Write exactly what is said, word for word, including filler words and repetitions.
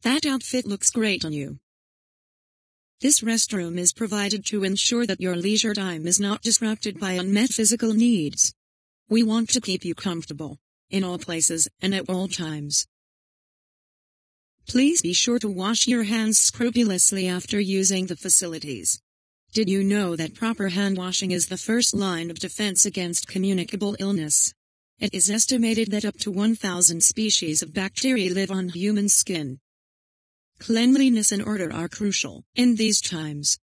That outfit looks great on you. This restroom is provided to ensure that your leisure time is not disrupted by unmet physical needs. We want to keep you comfortable, in all places and at all times. Please be sure to wash your hands scrupulously after using the facilities. Did you know that proper hand washing is the first line of defense against communicable illness? It is estimated that up to one thousand species of bacteria live on human skin. Cleanliness and order are crucial in these times.